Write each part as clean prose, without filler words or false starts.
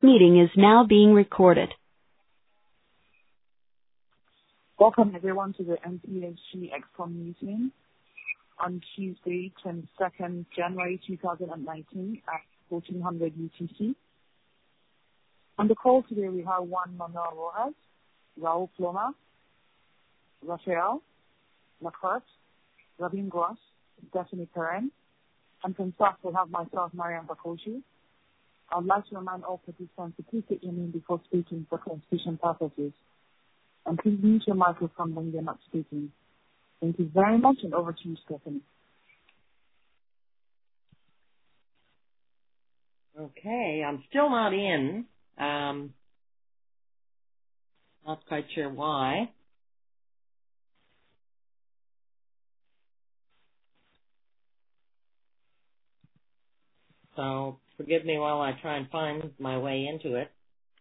Meeting is now being recorded. Welcome everyone to the MPHC ExCom meeting on Tuesday, 22nd January 2019 at 1400 UTC. On the call today we have Juan Manuel Rojas, Raul Ploma, Rafael Lacroix, Rabin Gross, Stephanie Perrin, and from staff we'll have myself, Mariam Bakoshi. I would like to remind all participants to please state your name before speaking for transmission purposes. And please mute your microphone when you're not speaking. Thank you very much, and over to you, Stephanie. Okay, I'm still not in. Not quite sure why. So forgive me while I try and find my way into it.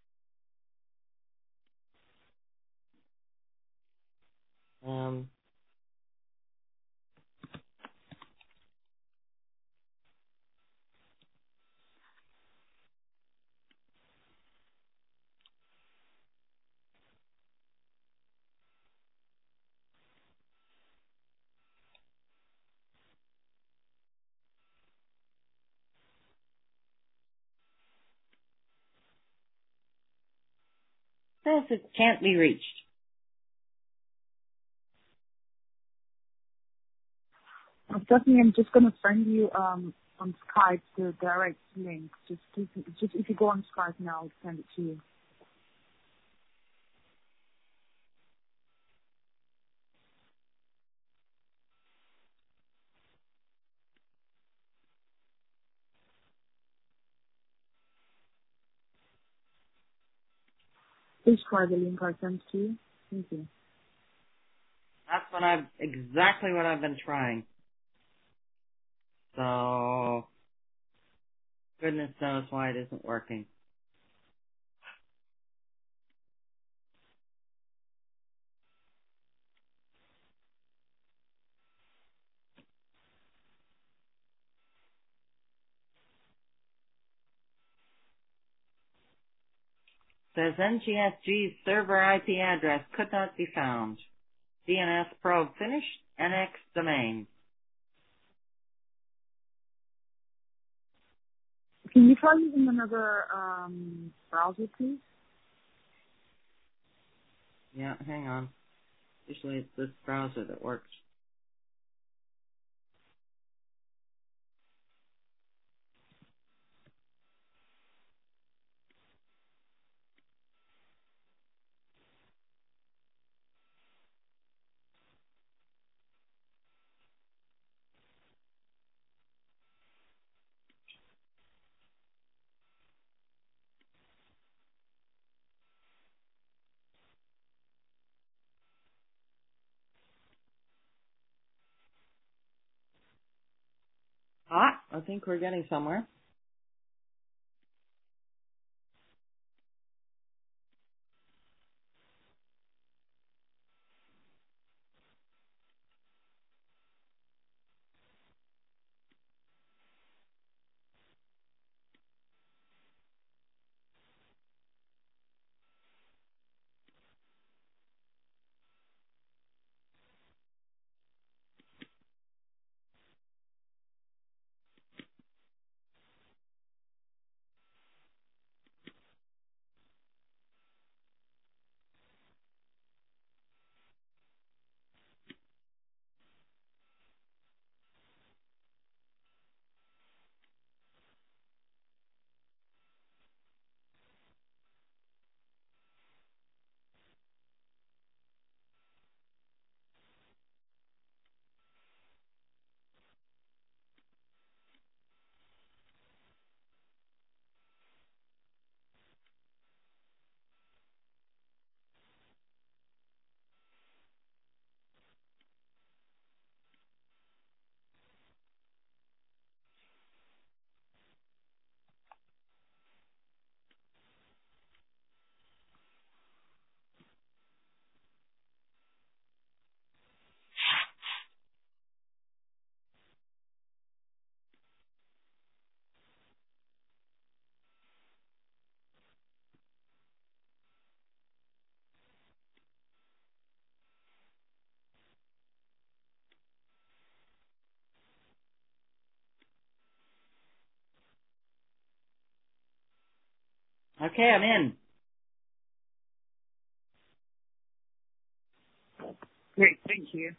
Says it can't be reached. Stephanie, I'm just going to send you on Skype the direct link. Just if you go on Skype now, I'll send it to you. Please try the link I sent to you. Thank you. That's exactly what I've been trying. So, goodness knows why it isn't working. Says NGSG's server IP address could not be found. DNS probe finished. NX domain. Can you try using another browser, please? Yeah, hang on. Usually it's this browser that works. I think we're getting somewhere. Okay, I'm in. Great, thank you.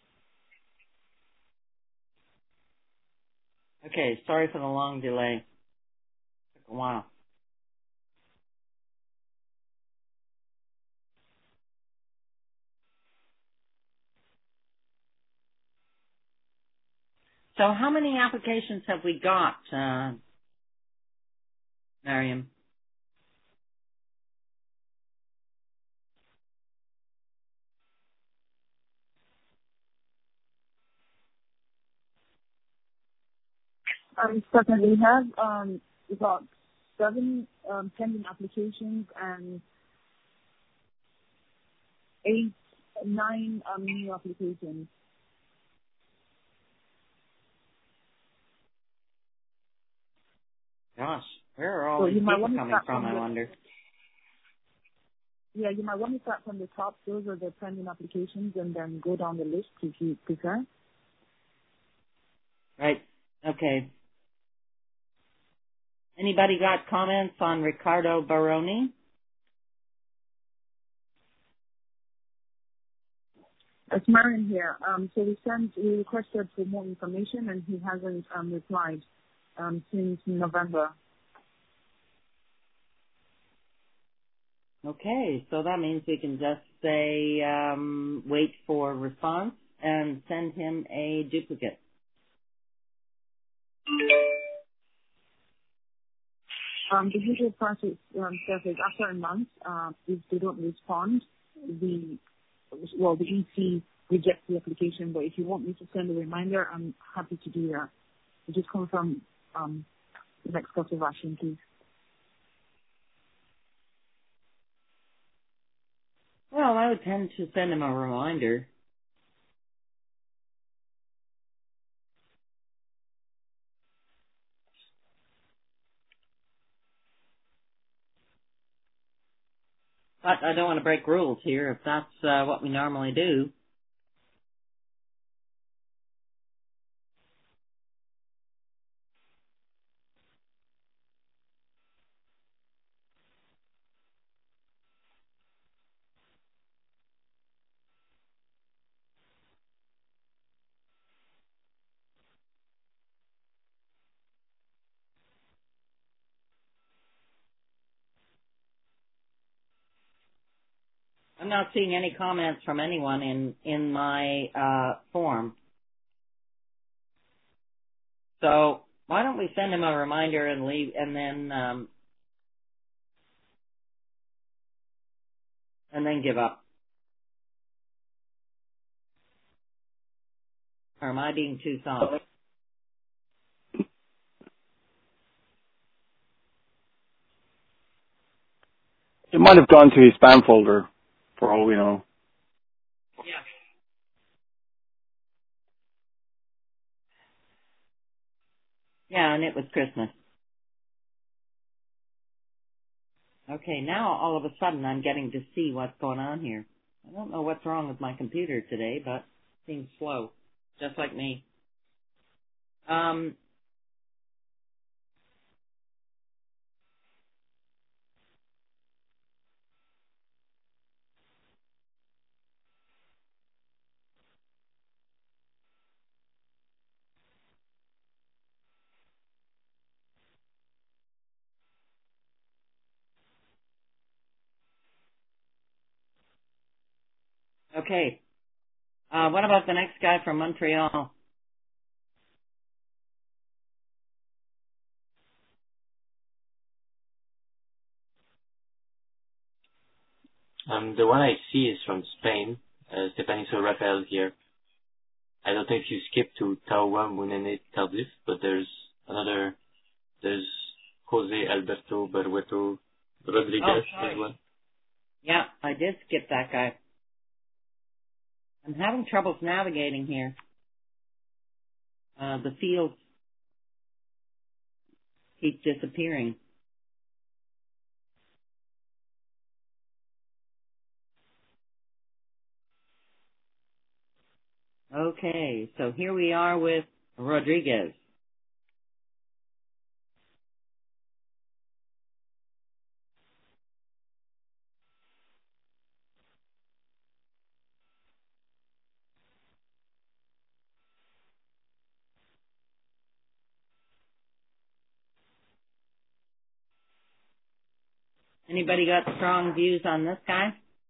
Okay, sorry for the long delay. Took a while. So how many applications have we got, Mariam? Second, we have about 7 pending applications and 9 new applications. Gosh, where are all So these you might people want to coming start from, I wonder? Yeah, you might want to start from the top. Those are the pending applications, and then go down the list if you prefer. Right. Okay. Anybody got comments on Ricardo Baroni? It's Marion here. So we requested for more information, and he hasn't replied since November. Okay, so that means we can just say, wait for response and send him a duplicate. The usual process is after a month, if they don't respond, the EC rejects the application. But if you want me to send a reminder, I'm happy to do that. You just confirm the next course of action, please. Well, I would tend to send him a reminder. But I don't want to break rules here if that's what we normally do. I'm not seeing any comments from anyone in my form. So why don't we send him a reminder and leave, and then give up? Or am I being too soft? It might have gone to his spam folder, for all we know. Yeah. Yeah, and it was Christmas. Okay, now all of a sudden I'm getting to see what's going on here. I don't know what's wrong with my computer today, but it seems slow, just like me. Okay. What about the next guy from Montreal? The one I see is from Spain. Stepaniso Rafael here. I don't know if you skip to Tawa Munene Tardif, but there's Jose Alberto Barueto Rodriguez as well. Yeah, I did skip that guy. I'm having troubles navigating here. The fields keep disappearing. Okay, so here we are with Rodriguez. Anybody got strong views on this guy?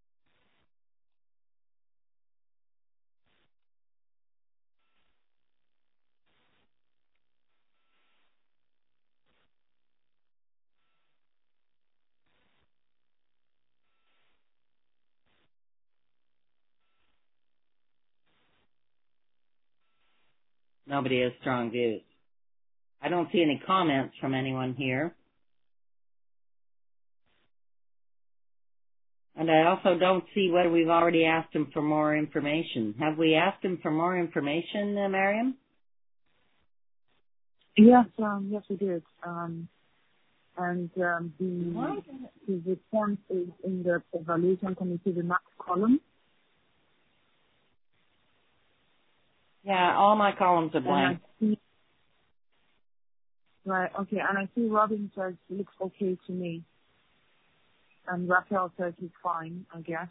Nobody has strong views. I don't see any comments from anyone here. And I also don't see whether we've already asked him for more information. Have we asked him for more information, Mariam? Yes, yes, we did. His response is in the evaluation committee remarks column. Yeah, all my columns are blank. Right, okay, and I see Robin says looks okay to me. And Raphael says he's fine, I guess.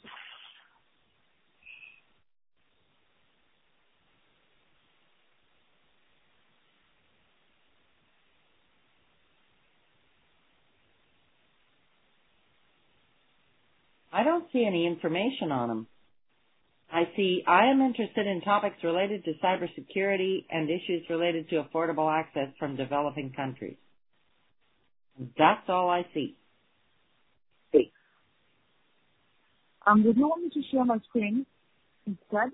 I don't see any information on him. I am interested in topics related to cybersecurity and issues related to affordable access from developing countries. That's all I see. Okay. Would you want me to share my screen instead?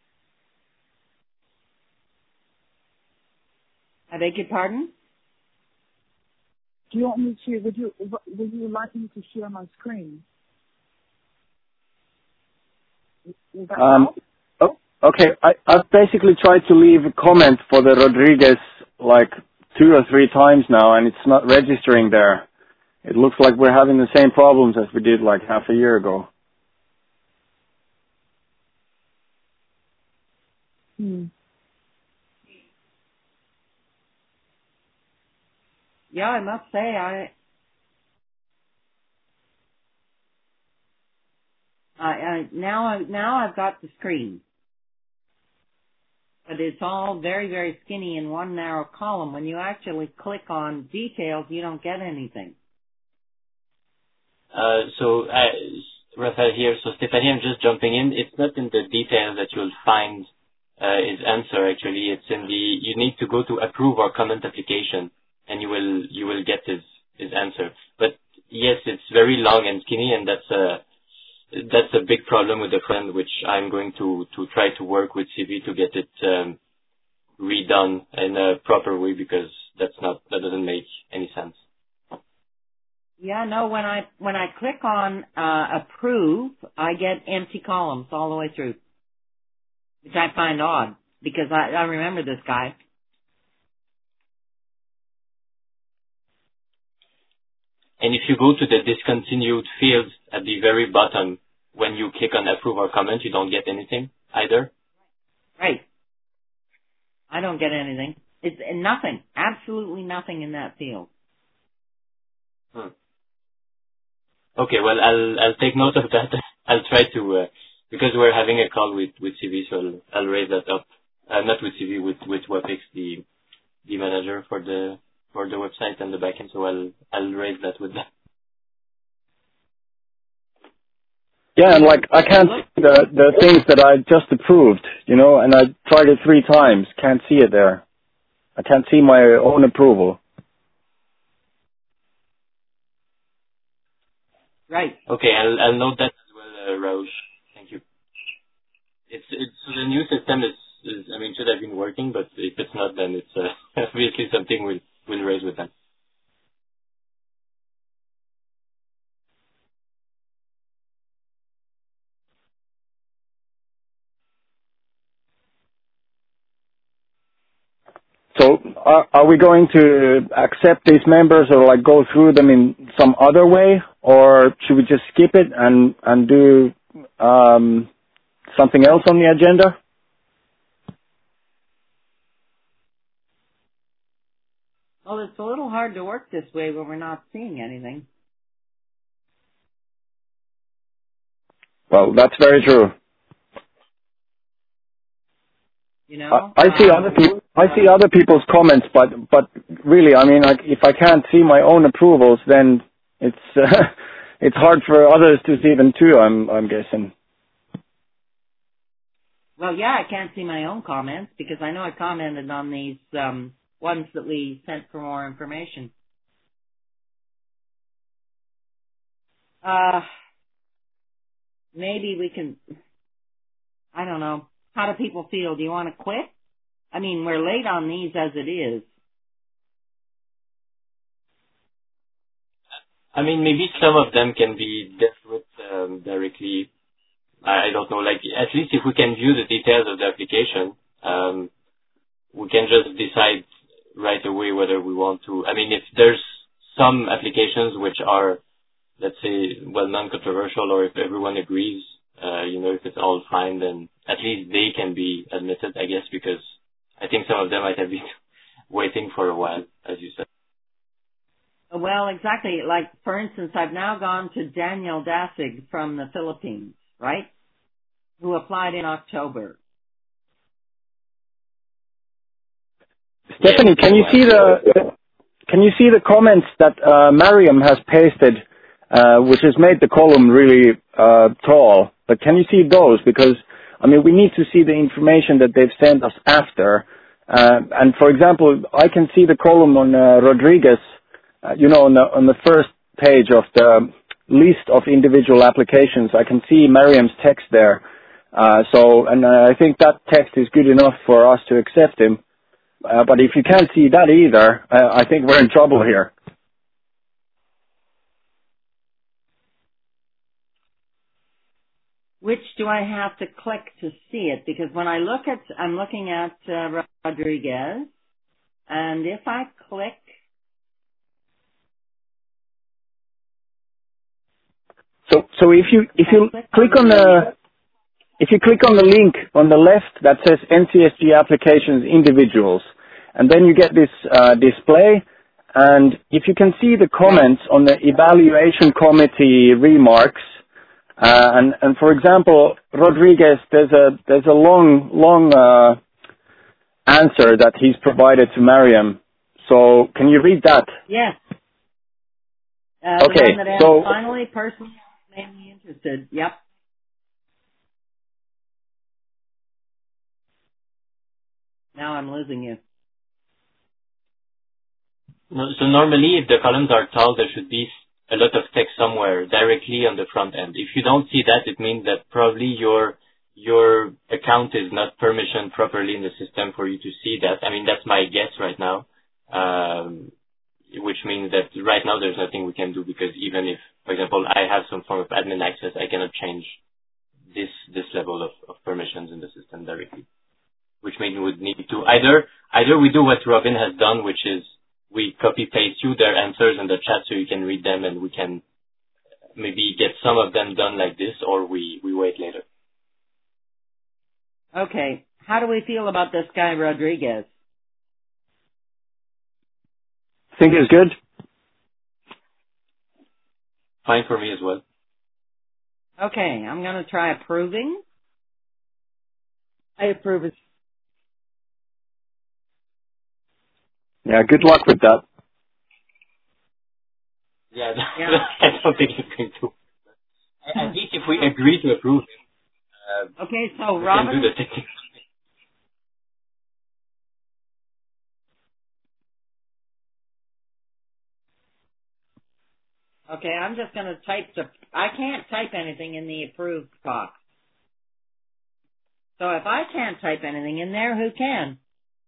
I beg your pardon? Do you want me to, would you like me to share my screen? Okay, I've basically tried to leave a comment for the Rodriguez like 2 or 3 times now, and it's not registering there. It looks like we're having the same problems as we did like half a year ago. Yeah, I must say, now I've got the screen. But it's all very, very skinny in one narrow column. When you actually click on details, you don't get anything. Raphael here. So Stephanie, I'm just jumping in. It's not in the details that you'll find his answer. Actually, it's in you need to go to approve or comment application, and you will get his answer. But yes, it's very long and skinny, and that's a big problem with the friend, which I'm going to try to work with CV to get it redone in a proper way, because that doesn't make any sense. Yeah, no, when I click on approve, I get empty columns all the way through, which I find odd because I remember this guy. And if you go to the discontinued field at the very bottom, when you click on approve or comment, you don't get anything either. Right. I don't get anything. It's nothing. Absolutely nothing in that field. Okay, well, I'll take note of that. I'll try to, because we're having a call with CV, so I'll raise that up. Not with CV, with Wapix, the manager for the website and the backend, so I'll raise that with them. Yeah, and like I can't see the things that I just approved, and I tried it 3 times. Can't see it there. I can't see my own approval. Right. Okay, I'll note that as well, Rausch. Thank you. So the new system should have been working, but if it's not, then it's obviously something we'll raise with them. So are we going to accept these members or like go through them in some other way, or should we just skip it and do something else on the agenda? Well, it's a little hard to work this way when we're not seeing anything. Well, that's very true. I see other people's comments, but really, like if I can't see my own approvals, then it's it's hard for others to see them too, I'm guessing. Well, yeah, I can't see my own comments because I know I commented on these ones that we sent for more information. Maybe we can, I don't know. How do people feel? Do you want to quit? I mean, we're late on these as it is. I mean, maybe some of them can be dealt with directly. I don't know, like, at least if we can view the details of the application, we can just decide right away whether we want to. I mean, if there's some applications which are, let's say, well, non-controversial, or if everyone agrees, if it's all fine, then at least they can be admitted, I guess, because I think some of them might have been waiting for a while, as you said. Well, exactly. Like, for instance, I've now gone to Daniel Dasig from the Philippines, right? Who applied in October. Stephanie, can you see the comments that Mariam has pasted, which has made the column really tall? But can you see those? Because I mean, we need to see the information that they've sent us after. And for example, I can see the column on Rodriguez, on the first page of the list of individual applications. I can see Mariam's text there. And I think that text is good enough for us to accept him. But if you can't see that either, I think we're in trouble here. Which do I have to click to see it? Because when I'm looking at Rodriguez, and if I click, so if you click on the link on the left that says NCSG applications individuals, and then you get this display, and if you can see the comments on the evaluation committee remarks, and for example, Rodriguez, there's a long answer that he's provided to Mariam. So can you read that? Yes. Okay. The one that so finally, personally, made me interested. Yep. Now I'm losing you. No, so normally, if the columns are tall, there should be a lot of text somewhere directly on the front end. If you don't see that, it means that probably your account is not permissioned properly in the system for you to see that. I mean, that's my guess right now, which means that right now there's nothing we can do, because even if, for example, I have some form of admin access, I cannot change this level of permissions in the system directly, which means we would need to either we do what Robin has done, which is we copy-paste you their answers in the chat so you can read them, and we can maybe get some of them done like this, or we wait later. Okay. How do we feel about this guy, Rodriguez? think it's good. Fine for me as well. Okay, I'm going to try approving. I approve it. Yeah, good luck with that. Yeah, I don't think it's going to. At least if we agree to approve it, okay, so we Robin, can do the technical. okay, I'm just going to type I can't type anything in the approved box. So if I can't type anything in there, who can?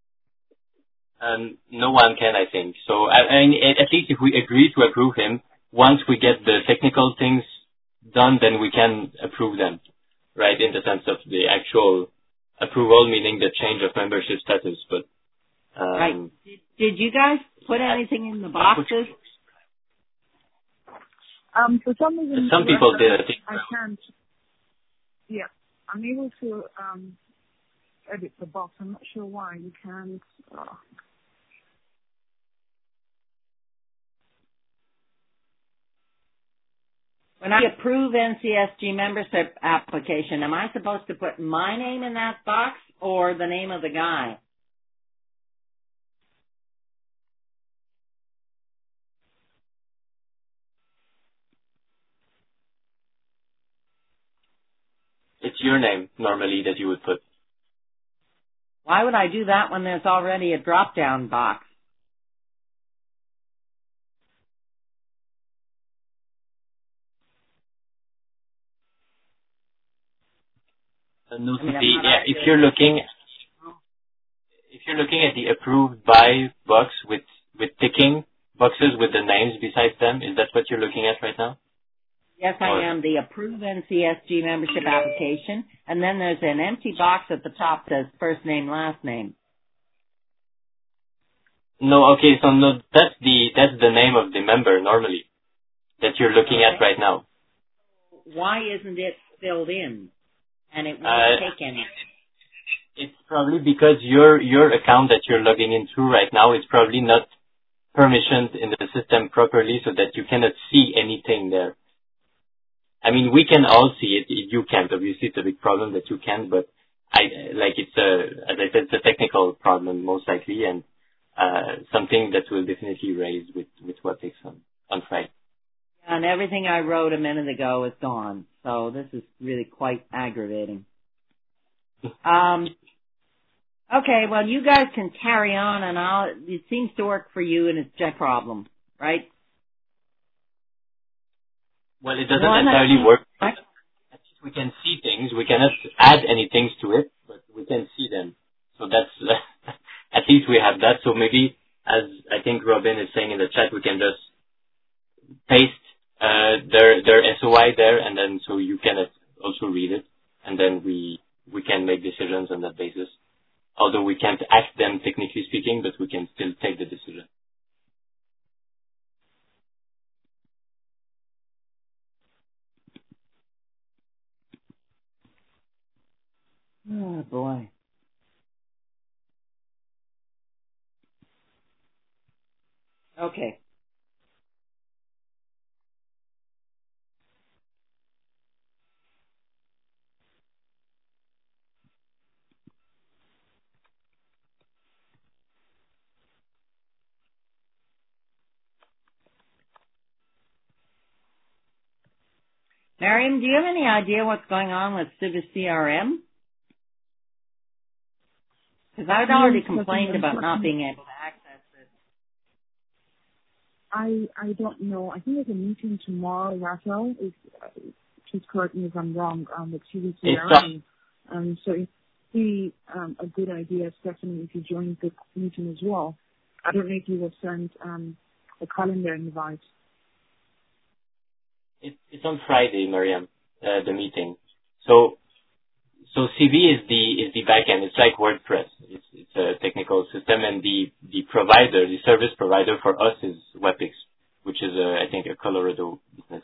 No one can, I think. So, I mean, at least if we agree to approve him, once we get the technical things done, then we can approve them, right, in the sense of the actual approval, meaning the change of membership status. But right. Did you guys put anything in the boxes? For some reason, some people did. I can't. Yeah, I'm able to edit the box. I'm not sure why you can't. When I approve NCSG membership application, am I supposed to put my name in that box or the name of the guy? What's your name normally that you would put? Why would I do that when there's already a drop-down box? No, I mean, if you're looking at the approved by box with ticking boxes with the names beside them, is that what you're looking at right now? Yes, I am. The approved NCSG membership application, and then there's an empty box at the top that says first name, last name. No, okay, so no, that's the name of the member normally that you're looking at right now. Why isn't it filled in? And it won't take any. It's probably because your account that you're logging into right now is probably not permissioned in the system properly, so that you cannot see anything there. I mean, we can all see it. You can't. Obviously, it's a big problem that you can't, but as I said, it's a technical problem most likely, and something that will definitely raise with WebEx on Friday. And everything I wrote a minute ago is gone, so this is really quite aggravating. Okay, well, you guys can carry on, and it seems to work for you, and it's a problem, right? Well, it doesn't entirely work. At least we can see things. We cannot add any things to it, but we can see them. So that's, at least we have that. So maybe, as I think Robin is saying in the chat, we can just paste their SOI there, and then so you can also read it, and then we can make decisions on that basis. Although we can't ask them, technically speaking, but we can still take the decision. Oh, boy. Okay. Mariam, do you have any idea what's going on with Civis CRM? Because I'd already complained about not being able to access it. I don't know. I think there's a meeting tomorrow, Rafael. Please correct me if I'm wrong, with CVCR. So it'd be a good idea, Stephanie, if you join the meeting as well. I don't know if you will send a calendar invite. It's on Friday, Mariam, the meeting. So CV is the backend. It's like WordPress. It's a technical system, and the provider, the service provider for us is WebEx, which is I think a Colorado business.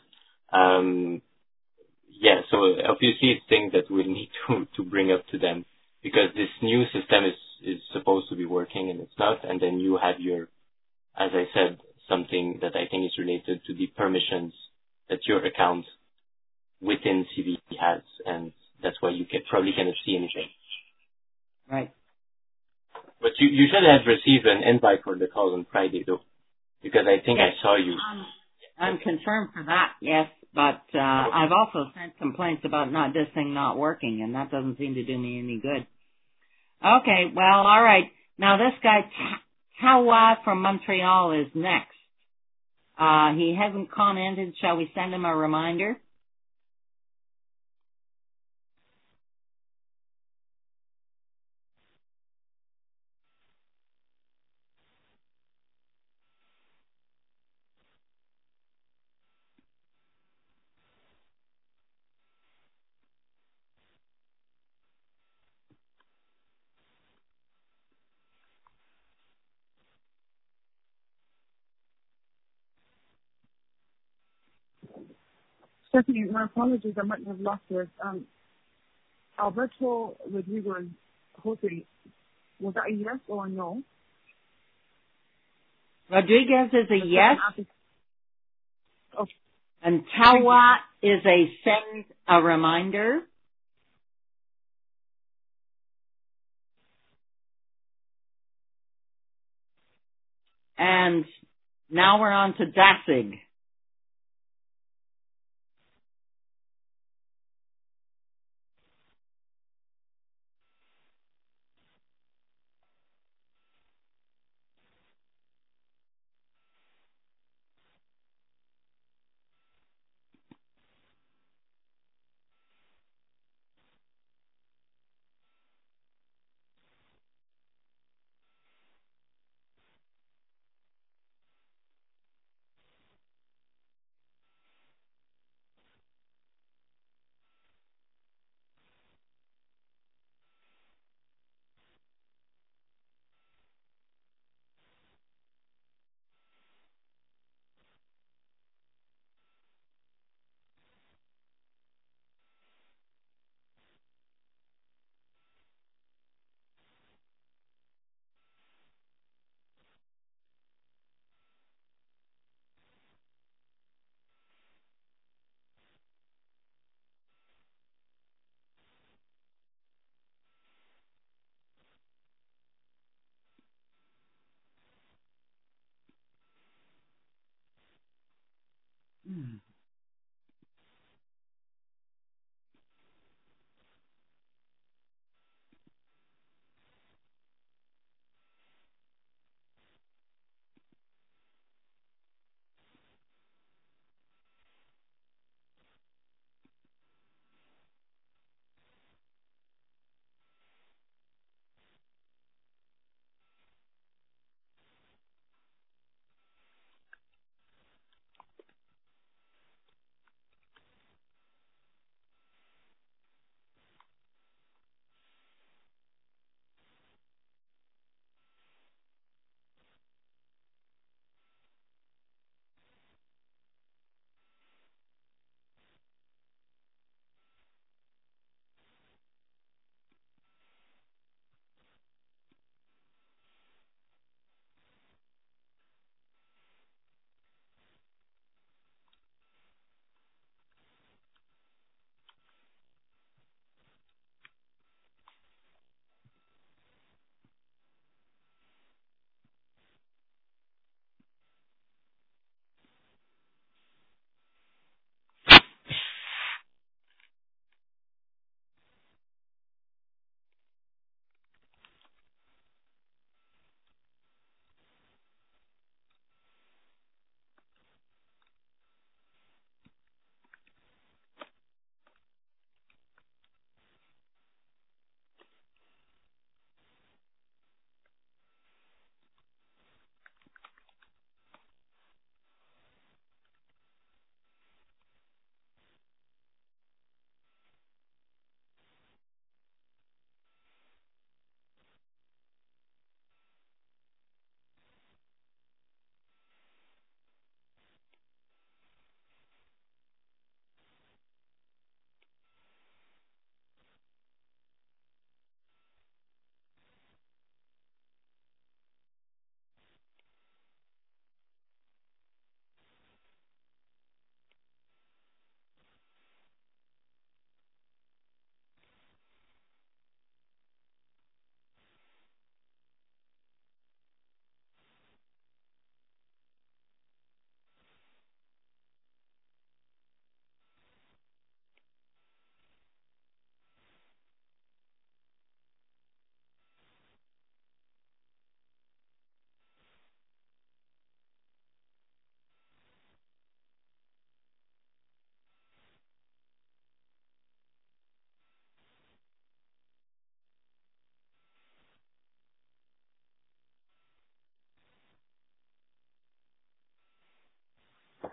Yeah, so obviously it's things that we'll need to bring up to them, because this new system is supposed to be working and it's not, and then you have your, as I said, something that I think is related to the permissions that your account within CV has, and that's why you probably cannot see anything. Right. But you should have received an invite for the call on Friday, though, because I think I saw you. I'm confirmed for that, yes, but I've also sent complaints about this thing not working, and that doesn't seem to do me any good. Okay, well, all right. Now this guy, Tawa from Montreal, is next. He hasn't commented. Shall we send him a reminder? Stephanie, my apologies, I might have lost this. Alberto Rodriguez Jose, was that a yes or a no? Rodriguez is a yes, Okay. and Tawa is a send a reminder. And now we're on to Dasig.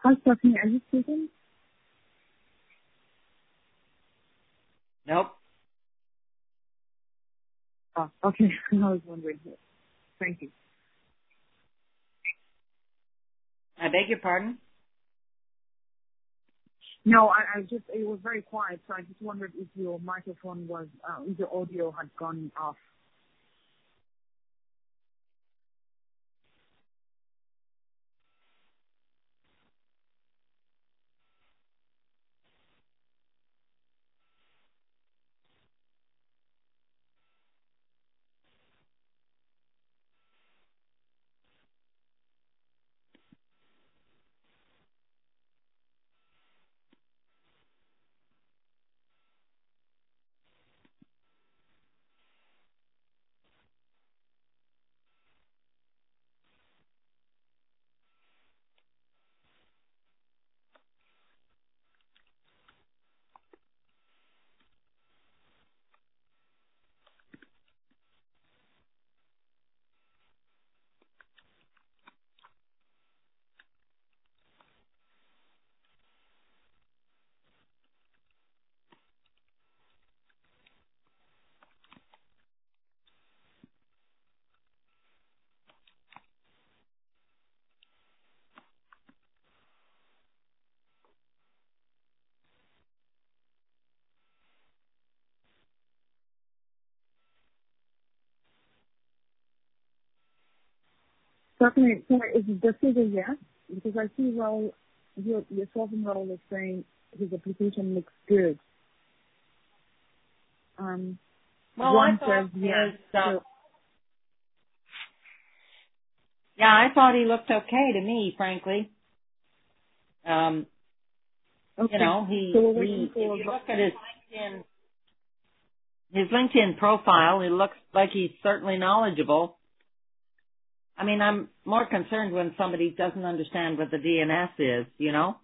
Hi, Stephanie. Are you speaking? Nope. Oh, okay. I was wondering. Thank you. I beg your pardon? No, I just, it was very quiet, so I just wondered if your microphone was, if your audio had gone off. Stephanie, sorry, is this is a yes? Because I see Raul, your sovereign Raul is saying his application looks good. Well, One I thought says yes. yeah, I thought he looked okay to me, frankly. Okay. You know, if you look at his LinkedIn profile, it looks like he's certainly knowledgeable. I mean, I'm more concerned when somebody doesn't understand what the DNS is, you know?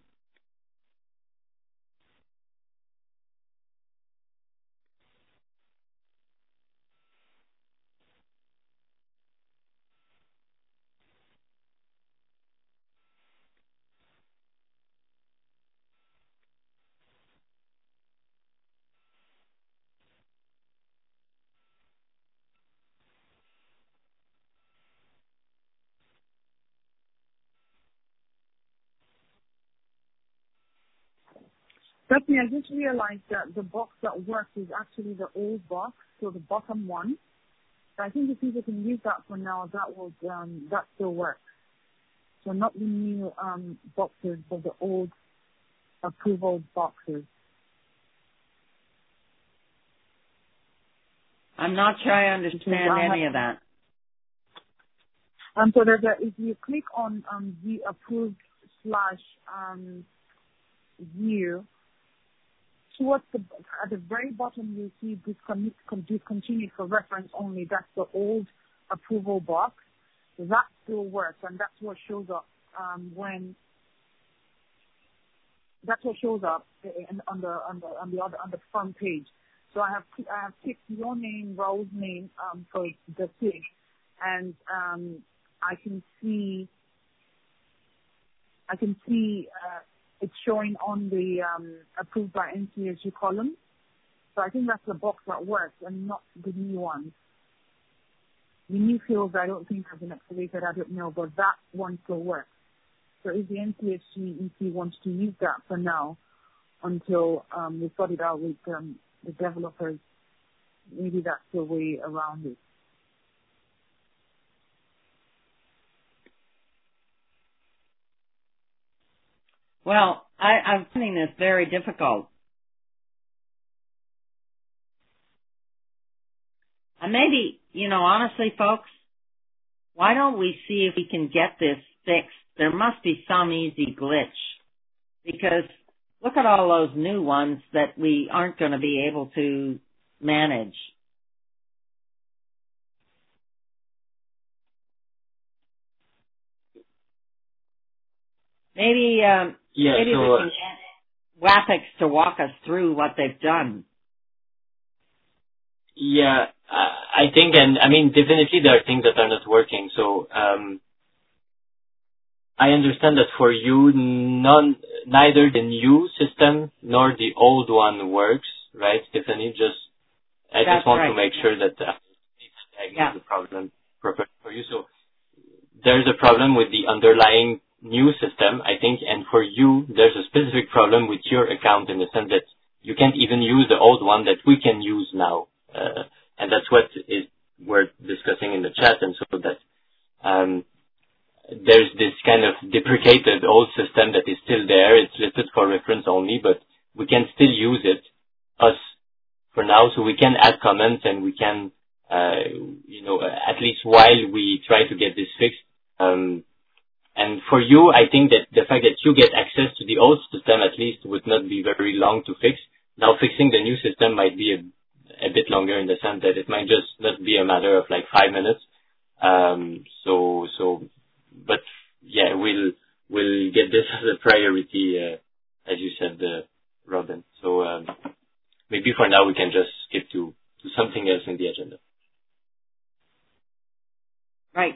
Stephanie, I just realized that the box that works is actually the old box, so the bottom one. So I think if people can use that for now, that still works. So not the new boxes, but the old approval boxes. I'm not sure I understand any of that. So if you click on the approved / view, towards at the very bottom you see discontinued for reference only. That's the old approval box. That still works, and that's what shows up on the front page. So I have picked your name, Raul's name for the page, and I can see it's showing on the approved by NCSU column. So I think that's the box that works and not the new ones. The new fields I don't think have been activated, I don't know, but that one still works. So if the NCSG EC wants to use that for now until we sort it out with the developers, maybe that's the way around it. Well, I'm finding this very difficult. And maybe, honestly, folks, why don't we see if we can get this fixed? There must be some easy glitch. Because look at all those new ones that we aren't going to be able to manage. Maybe we can get WAPEX to walk us through what they've done. Yeah, I think, and I mean, definitely there are things that are not working. So I understand that for you, neither the new system nor the old one works, right, Stephanie? I just want to make sure that diagnose the problem properly for you. So there's a problem with the underlying new system, I think, and for you, there's a specific problem with your account in the sense that you can't even use the old one that we can use now. And that's what we're discussing in the chat, and so that there's this kind of deprecated old system that is still there. It's listed for reference only, but we can still use it, us, for now, so we can add comments and we can, at least while we try to get this fixed. And for you, I think that the fact that you get access to the old system at least would not be very long to fix. Now fixing the new system might be a bit longer in the sense that it might just not be a matter of like 5 minutes. But yeah, we'll get this as a priority, as you said, Robin. So maybe for now we can just skip to something else in the agenda. Right.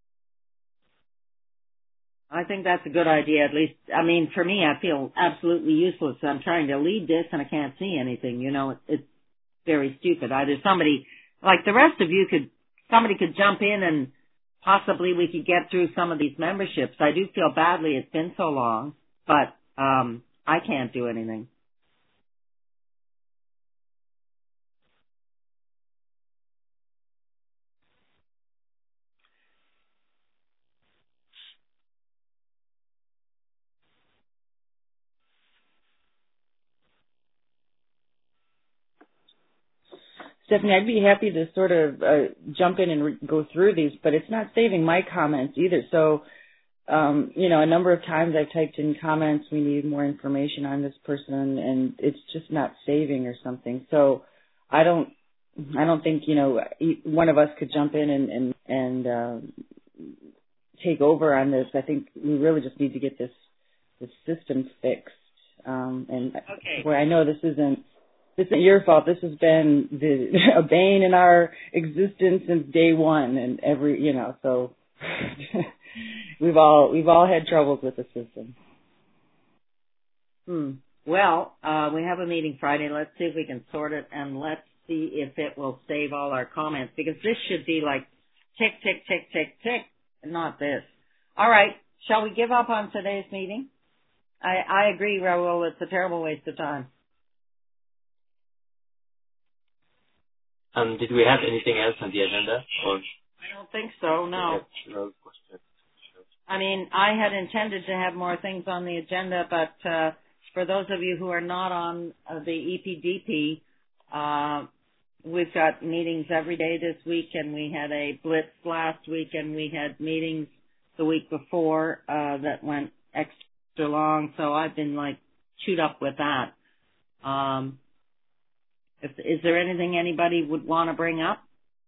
I think that's a good idea, at least. I mean, for me, I feel absolutely useless. I'm trying to lead this and I can't see anything. It's very stupid. Either somebody, like the rest of you somebody could jump in and possibly we could get through some of these memberships. I do feel badly it's been so long, but I can't do anything. Stephanie, I'd be happy to sort of jump in and go through these, but it's not saving my comments either. So, a number of times I've typed in comments, we need more information on this person, and it's just not saving or something. So I don't think, one of us could jump in and take over on this. I think we really just need to get this system fixed. Where I know this isn't your fault. This has been a bane in our existence since day one, and so we've all had troubles with the system. Well, we have a meeting Friday. Let's see if we can sort it, and let's see if it will save all our comments, because this should be like tick, tick, tick, tick, tick, and not this. All right. Shall we give up on today's meeting? I agree, Raul. It's a terrible waste of time. Did we have anything else on the agenda? Or? I don't think so, no. I mean, I had intended to have more things on the agenda, but for those of you who are not on the EPDP, we've got meetings every day this week, and we had a blitz last week, and we had meetings the week before that went extra long, so I've been chewed up with that. Is there anything anybody would want to bring up?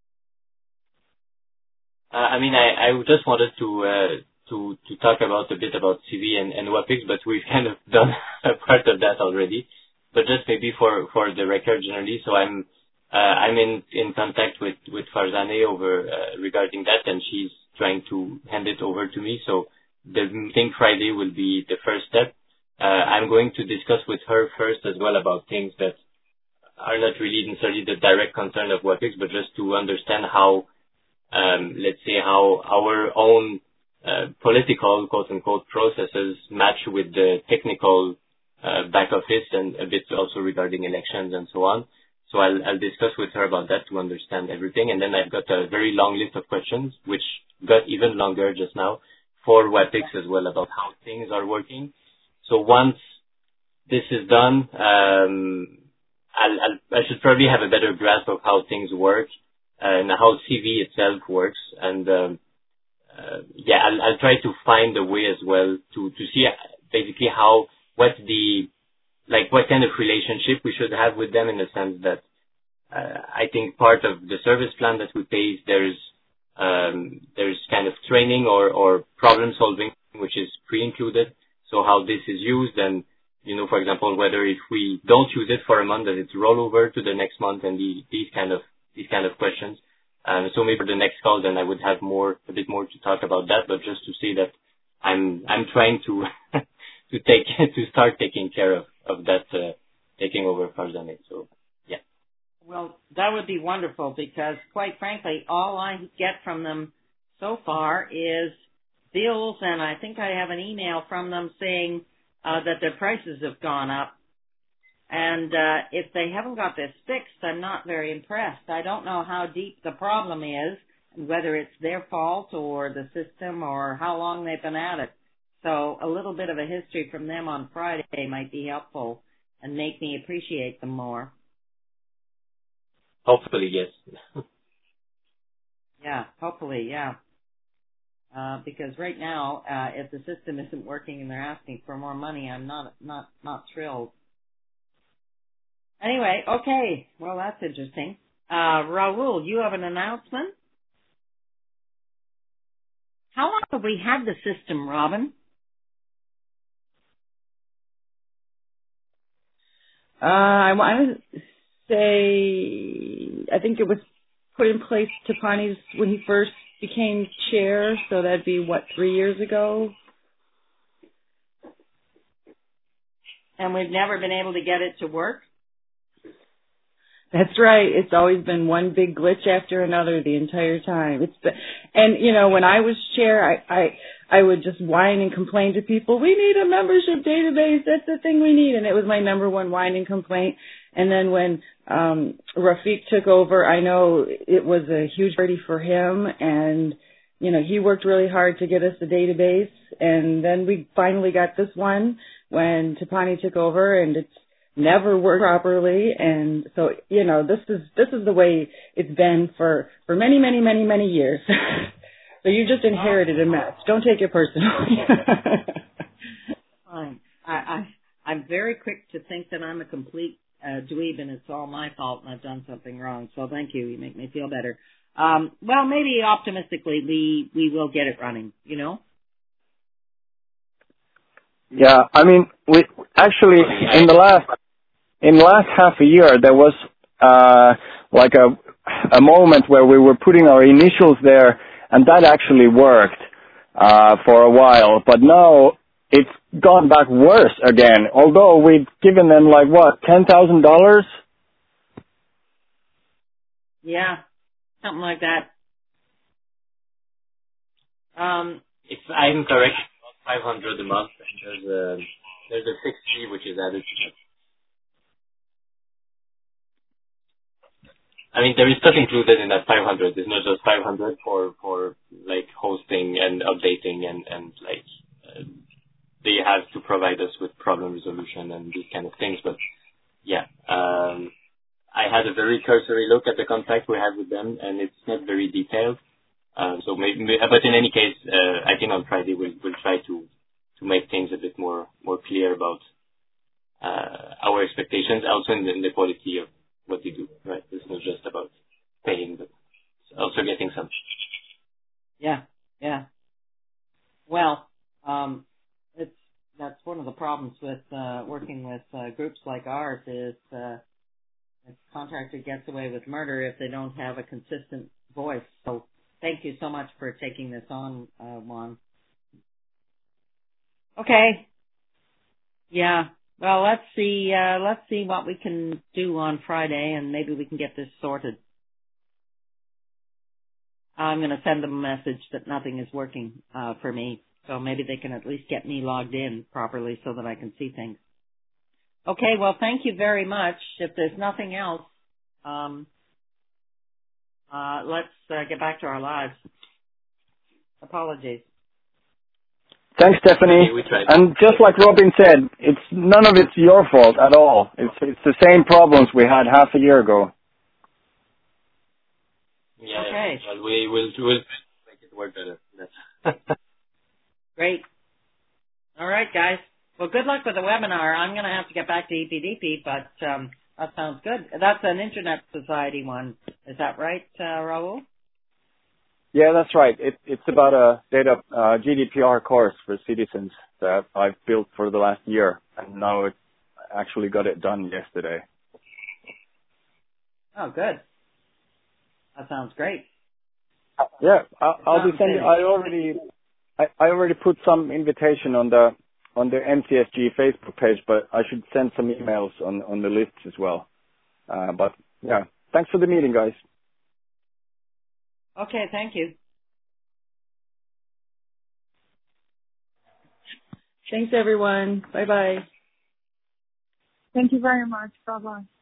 I just wanted to talk a bit about CV and WAPIX, but we've kind of done a part of that already. But just maybe for the record generally, so I'm in contact with Farzaneh over regarding that, and she's trying to hand it over to me. So the meeting Friday will be the first step. I'm going to discuss with her first as well about things that are not really necessarily the direct concern of WAPIX, but just to understand how, let's say, how our own political, quote-unquote, processes match with the technical back office, and a bit also regarding elections and so on. So I'll discuss with her about that to understand everything. And then I've got a very long list of questions, which got even longer just now, for WAPIX as well, about how things are working. So once this is done, I should probably have a better grasp of how things work and how CV itself works. And I'll try to find a way as well to see basically what kind of relationship we should have with them, in the sense that I think part of the service plan that we pay, there's kind of training or problem solving which is pre-included. So how this is used, and for example, whether if we don't use it for a month, does it roll over to the next month, and these kind of questions. So maybe for the next call, then I would have a bit more to talk about that. But just to say that I'm trying to to start taking care of that taking over Farzaneh. So yeah. Well, that would be wonderful because, quite frankly, all I get from them so far is bills, and I think I have an email from them saying that their prices have gone up. And if they haven't got this fixed, I'm not very impressed. I don't know how deep the problem is, whether it's their fault or the system or how long they've been at it. So a little bit of a history from them on Friday might be helpful and make me appreciate them more. Hopefully, yes. Yeah, hopefully, yeah. Because right now, if the system isn't working and they're asking for more money, I'm not thrilled. Anyway, okay. Well, that's interesting. Raul, you have an announcement? How long have we had the system, Robin? I want to say, I think it was put in place Tapani's when he first became chair, so that'd be, 3 years ago? And we've never been able to get it to work? That's right. It's always been one big glitch after another the entire time. And when I was chair, I would just whine and complain to people, we need a membership database, that's the thing we need. And it was my number one whine and complaint. And then when Rafiq took over, I know it was a huge party for him, and he worked really hard to get us a database. And then we finally got this one when Tapani took over, and it's never worked properly. And so this is the way it's been for many, many, many, many years. So you just inherited a mess. Don't take it personally. Fine. I'm very quick to think that I'm a complete dweeb and it's all my fault and I've done something wrong. So thank you. You make me feel better. Well, maybe optimistically we will get it running, Yeah, I mean, we actually in the last half a year there was like a moment where we were putting our initials there, and that actually worked for a while. But now it's gone back worse again. Although we've given them $10,000. Yeah, something like that. If I'm correct, 500 a month, and there's a fixed fee which is added to that. I mean, there is stuff included in that 500. It's not just 500 for hosting and updating and they have to provide us with problem resolution and these kind of things. But yeah, I had a very cursory look at the contract we have with them, and it's not very detailed. So maybe, but in any case, I think on Friday we'll try to make things a bit more clear about our expectations, also in the quality of what we do. Right, it's not just about paying, but also getting some. Yeah. Well, that's one of the problems with working with groups like ours is a contractor gets away with murder if they don't have a consistent voice. So thank you so much for taking this on, Juan. Okay. Yeah. Well, let's see what we can do on Friday, and maybe we can get this sorted. I'm going to send them a message that nothing is working for me, so maybe they can at least get me logged in properly so that I can see things. Okay. Well, thank you very much. If there's nothing else, let's get back to our lives. Apologies. Thanks, Stephanie. Okay, and just like Robin said, none of it's your fault at all. It's the same problems we had half a year ago. Yeah. Okay. Well, we'll make it work better. Great. All right, guys. Well, good luck with the webinar. I'm going to have to get back to EPDP, but that sounds good. That's an Internet Society one. Is that right, Raul? Yeah, that's right. It's about a data GDPR course for citizens that I've built for the last year, and now I actually got it done yesterday. Oh, good. That sounds great. Yeah, I'll be sending. I already put some invitation on the NCSG Facebook page, but I should send some emails on the lists as well. But yeah, thanks for the meeting, guys. Okay, thank you. Thanks, everyone. Bye-bye. Thank you very much. Bye-bye.